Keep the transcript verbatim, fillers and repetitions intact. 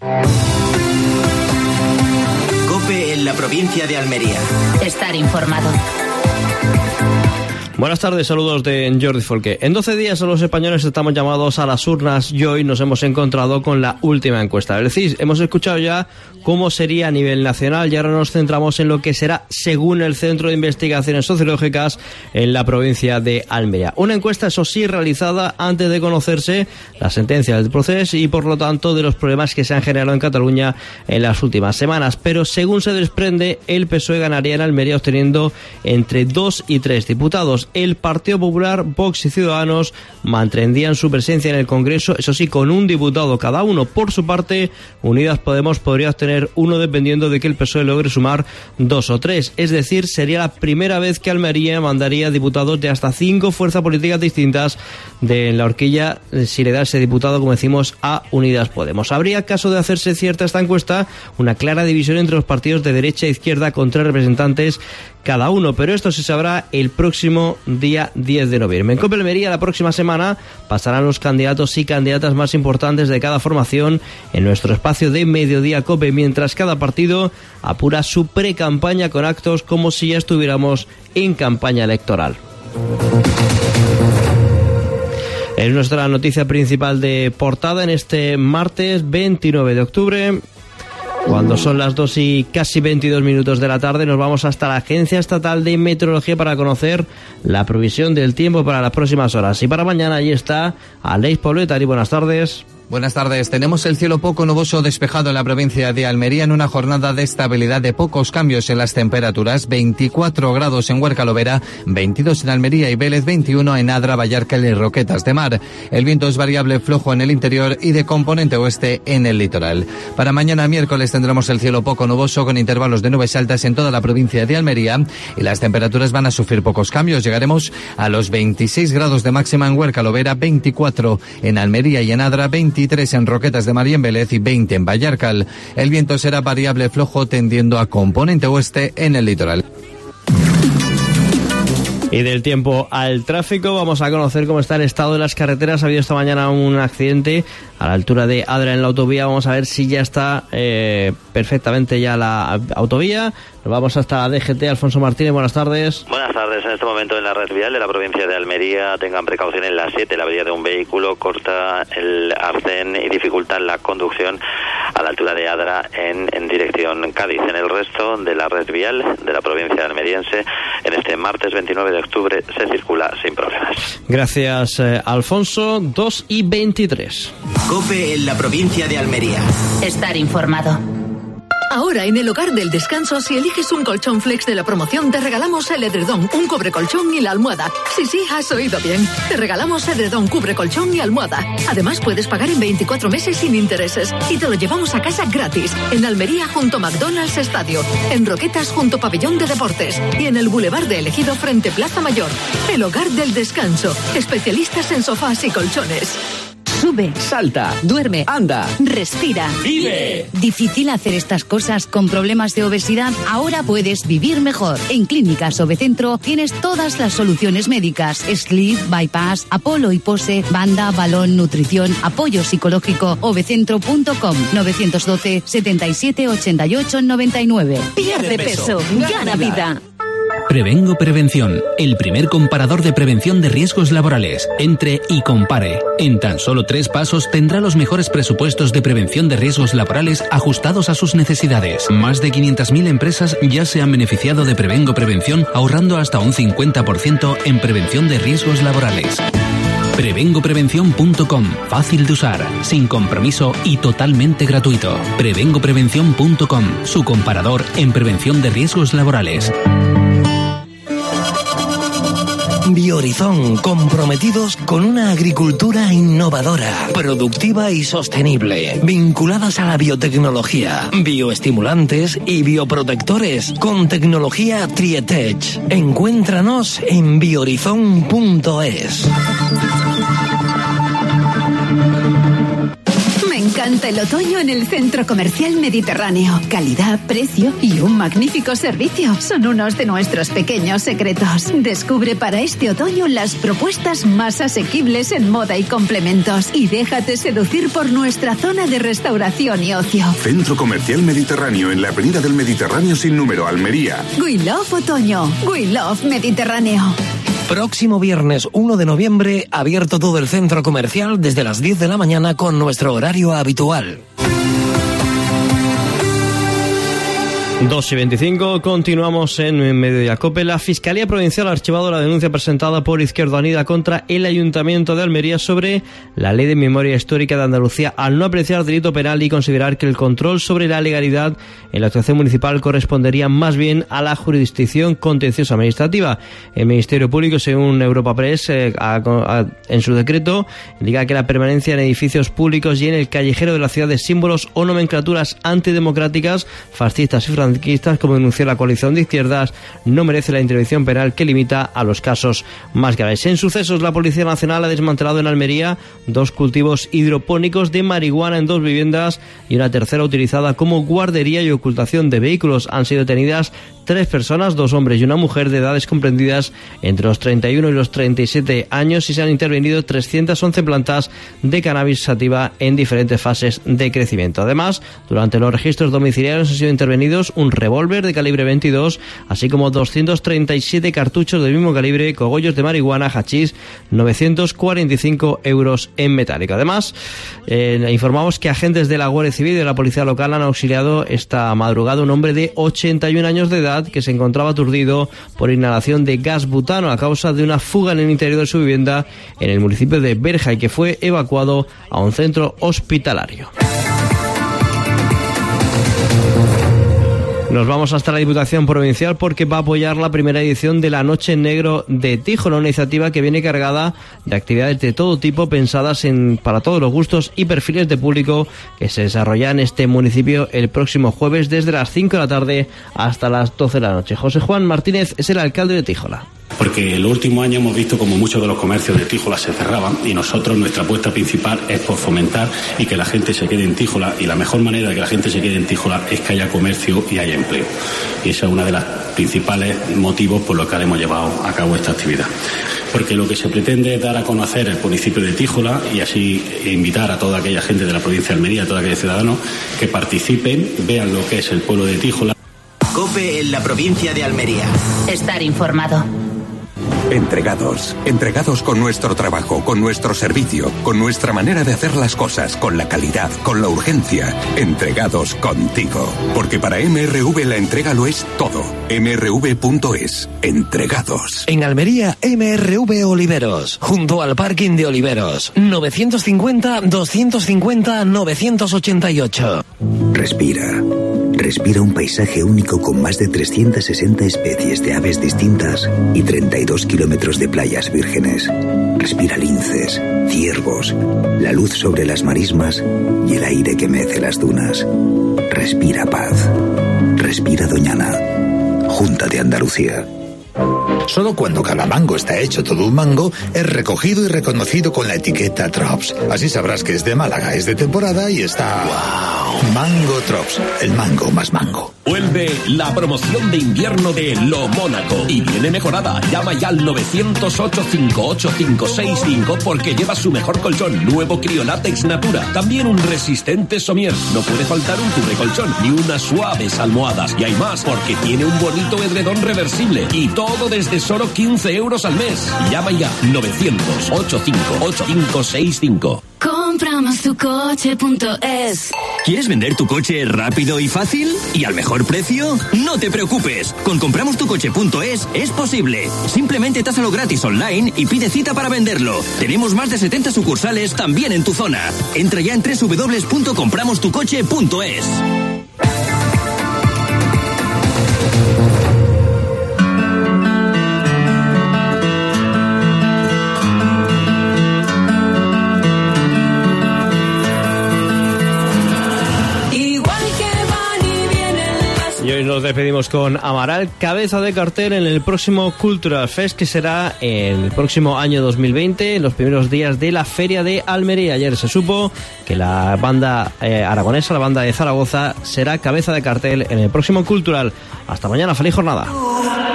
COPE en la provincia de Almería. Estar informado. Buenas tardes, saludos de Jordi Folque. En doce días los españoles estamos llamados a las urnas y hoy nos hemos encontrado con la última encuesta del C I S. Hemos escuchado ya cómo sería a nivel nacional y ahora nos centramos en lo que será, según el Centro de Investigaciones Sociológicas, en la provincia de Almería. Una encuesta, eso sí, realizada antes de conocerse la sentencia del proceso y, por lo tanto, de los problemas que se han generado en Cataluña en las últimas semanas. Pero, según se desprende, el P S O E ganaría en Almería obteniendo entre dos y tres diputados. El Partido Popular, Vox y Ciudadanos mantendrían su presencia en el Congreso, eso sí, con un diputado cada uno. Por su parte, Unidas Podemos podría obtener uno dependiendo de que el P S O E logre sumar dos o tres. Es decir, sería la primera vez que Almería mandaría diputados de hasta cinco fuerzas políticas distintas de la horquilla si le da ese diputado, como decimos, a Unidas Podemos. Habría, caso de hacerse cierta esta encuesta, una clara división entre los partidos de derecha e izquierda con tres representantes cada uno, pero esto se sabrá el próximo día diez de noviembre. En COPE Almería la próxima semana pasarán los candidatos y candidatas más importantes de cada formación en nuestro espacio de Mediodía COPE, mientras cada partido apura su pre-campaña con actos como si ya estuviéramos en campaña electoral. Es nuestra noticia principal de portada en este martes veintinueve de octubre. Cuando son las dos y casi veintidós minutos de la tarde, nos vamos hasta la Agencia Estatal de Meteorología para conocer la previsión del tiempo para las próximas horas. Y para mañana allí está Aleix Pobletari. Buenas tardes. Buenas tardes. Tenemos el cielo poco nuboso despejado en la provincia de Almería en una jornada de estabilidad de pocos cambios en las temperaturas. veinticuatro grados en Huerca-Lovera, veintidós en Almería y Vélez, veintiuno en Adra, Vallarcal y Roquetas de Mar. El viento es variable flojo en el interior y de componente oeste en el litoral. Para mañana miércoles tendremos el cielo poco nuboso con intervalos de nubes altas en toda la provincia de Almería y las temperaturas van a sufrir pocos cambios. Llegaremos a los veintiséis grados de máxima en Huerca-Lovera, veinticuatro en Almería y en Adra, veintitrés en Roquetas de Mar y en Vélez y veinte en Vallarcal. El viento será variable flojo tendiendo a componente oeste en el litoral. Y del tiempo al tráfico, vamos a conocer cómo está el estado de las carreteras. Ha habido esta mañana un accidente a la altura de Adra en la autovía. Vamos a ver si ya está eh, perfectamente ya la autovía. Nos vamos hasta D G T. Alfonso Martínez, buenas tardes. Buenas tardes. En este momento en la red vial de la provincia de Almería tengan precaución en la siete, la avería de un vehículo corta el arcén y dificulta la conducción a la altura de Adra en, en dirección Cádiz. En el resto de la red vial de la provincia almeriense, en este martes veintinueve de octubre se circula sin problemas. Gracias, eh, Alfonso. dos y veintitrés. COPE en la provincia de Almería. Estar informado. Ahora en el Hogar del Descanso, si eliges un colchón flex de la promoción, te regalamos el edredón, un cubrecolchón y la almohada. Sí, sí, has oído bien. Te regalamos edredón, cubrecolchón y almohada. Además, puedes pagar en veinticuatro meses sin intereses. Y te lo llevamos a casa gratis. En Almería, junto a McDonald's Estadio. En Roquetas, junto a Pabellón de Deportes. Y en el Boulevard de Elegido, frente Plaza Mayor. El Hogar del Descanso. Especialistas en sofás y colchones. Sube, salta, duerme, anda, respira, vive. ¿Difícil hacer estas cosas con problemas de obesidad? Ahora puedes vivir mejor. En Clínicas Ovecentro tienes todas las soluciones médicas: sleep, bypass, Apolo y Pose, banda, balón, nutrición, apoyo psicológico. ovecentro punto com, nueve uno dos, setenta y siete, ochenta y ocho, noventa y nueve. Pierde peso, gana vida. Prevengo Prevención, el primer comparador de prevención de riesgos laborales. Entre y compare. En tan solo tres pasos tendrá los mejores presupuestos de prevención de riesgos laborales ajustados a sus necesidades. Más de quinientas mil empresas ya se han beneficiado de Prevengo Prevención, ahorrando hasta un cincuenta por ciento en prevención de riesgos laborales. prevengo prevención punto com, fácil de usar, sin compromiso y totalmente gratuito. prevengo prevención punto com, su comparador en prevención de riesgos laborales. Biohorizon, comprometidos con una agricultura innovadora, productiva y sostenible, vinculadas a la biotecnología, bioestimulantes y bioprotectores, con tecnología Trietech. Encuéntranos en biohorizon punto es. encanta el otoño en el Centro Comercial Mediterráneo. Calidad, precio y un magnífico servicio son unos de nuestros pequeños secretos. Descubre para este otoño las propuestas más asequibles en moda y complementos y déjate seducir por nuestra zona de restauración y ocio. Centro Comercial Mediterráneo en la Avenida del Mediterráneo sin número, Almería. We Love Otoño. We Love Mediterráneo. Próximo viernes uno de noviembre, abierto todo el centro comercial desde las diez de la mañana con nuestro horario habitual. dos y veinticinco, continuamos en Mediodía Cope. La Fiscalía Provincial ha archivado la denuncia presentada por Izquierda Unida contra el Ayuntamiento de Almería sobre la Ley de Memoria Histórica de Andalucía, al no apreciar delito penal y considerar que el control sobre la legalidad en la actuación municipal correspondería más bien a la jurisdicción contenciosa administrativa. El Ministerio Público, según Europa Press, eh, a, a, en su decreto, indica que la permanencia en edificios públicos y en el callejero de la ciudad de símbolos o nomenclaturas antidemocráticas, fascistas y franquistas, como denunció la coalición de izquierdas, no merece la intervención penal que limita a los casos más graves. En sucesos, la Policía Nacional ha desmantelado en Almería dos cultivos hidropónicos de marihuana en dos viviendas y una tercera utilizada como guardería y ocultación de vehículos. Han sido detenidas tres personas, dos hombres y una mujer de edades comprendidas entre los treinta y uno y los treinta y siete años, y se han intervenido trescientas once plantas de cannabis sativa en diferentes fases de crecimiento. Además, durante los registros domiciliarios han sido intervenidos un revólver de calibre veintidós, así como doscientos treinta y siete cartuchos del mismo calibre, cogollos de marihuana, hachís, novecientos cuarenta y cinco euros en metálico. Además, eh, informamos que agentes de la Guardia Civil y de la Policía Local han auxiliado esta madrugada a un hombre de ochenta y un años de edad que se encontraba aturdido por inhalación de gas butano a causa de una fuga en el interior de su vivienda en el municipio de Berja y que fue evacuado a un centro hospitalario. Nos vamos hasta la Diputación Provincial porque va a apoyar la primera edición de la Noche en Negro de Tíjola, una iniciativa que viene cargada de actividades de todo tipo pensadas en para todos los gustos y perfiles de público que se desarrollan en este municipio el próximo jueves desde las cinco de la tarde hasta las doce de la noche. José Juan Martínez es el alcalde de Tíjola. Porque en los últimos años hemos visto como muchos de los comercios de Tíjola se cerraban y nosotros nuestra apuesta principal es por fomentar y que la gente se quede en Tíjola, y la mejor manera de que la gente se quede en Tíjola es que haya comercio y haya empleo. Y ese es uno de los principales motivos por los que hemos llevado a cabo esta actividad. Porque lo que se pretende es dar a conocer el municipio de Tíjola y así invitar a toda aquella gente de la provincia de Almería, a todos aquellos ciudadanos que participen, vean lo que es el pueblo de Tíjola. COPE en la provincia de Almería. Estar informado. Entregados, entregados con nuestro trabajo, con nuestro servicio, con nuestra manera de hacer las cosas, con la calidad, con la urgencia. Entregados contigo. Porque para M R V la entrega lo es todo. M R V punto es. Entregados. En Almería, M R V Oliveros, junto al parking de Oliveros. novecientos cincuenta, doscientos cincuenta, novecientos ochenta y ocho. Respira. Respira un paisaje único con más de trescientas sesenta especies de aves distintas y treinta y dos kilómetros de playas vírgenes. Respira linces, ciervos, la luz sobre las marismas y el aire que mece las dunas. Respira paz. Respira Doñana. Junta de Andalucía. Solo cuando cada mango está hecho todo un mango, es recogido y reconocido con la etiqueta Trops. Así sabrás que es de Málaga, es de temporada y está... ¡Wow! Mango Trops, el mango más mango. Vuelve la promoción de invierno de Lo Mónaco y viene mejorada. Llama ya al novecientos ocho cinco ocho cinco seis cinco porque lleva su mejor colchón, nuevo Criolátex Natura. También un resistente somier. No puede faltar un cubrecolchón ni unas suaves almohadas. Y hay más porque tiene un bonito edredón reversible. Y todo desde solo quince euros al mes. Llama ya novecientos ocho cinco ocho cinco seis cinco. Compramos tu coche punto es. ¿Quieres vender tu coche rápido y fácil? ¿Y al mejor precio? No te preocupes. Con compramos tu coche punto es es posible. Simplemente tásalo gratis online y pide cita para venderlo. Tenemos más de setenta sucursales también en tu zona. Entra ya en doble u doble u doble u punto compramos tu coche punto es. Nos despedimos con Amaral, cabeza de cartel en el próximo Cultural Fest, que será en el próximo año dos mil veinte, en los primeros días de la Feria de Almería. Ayer se supo que la banda eh, aragonesa, la banda de Zaragoza, será cabeza de cartel en el próximo Cultural. Hasta mañana, feliz jornada.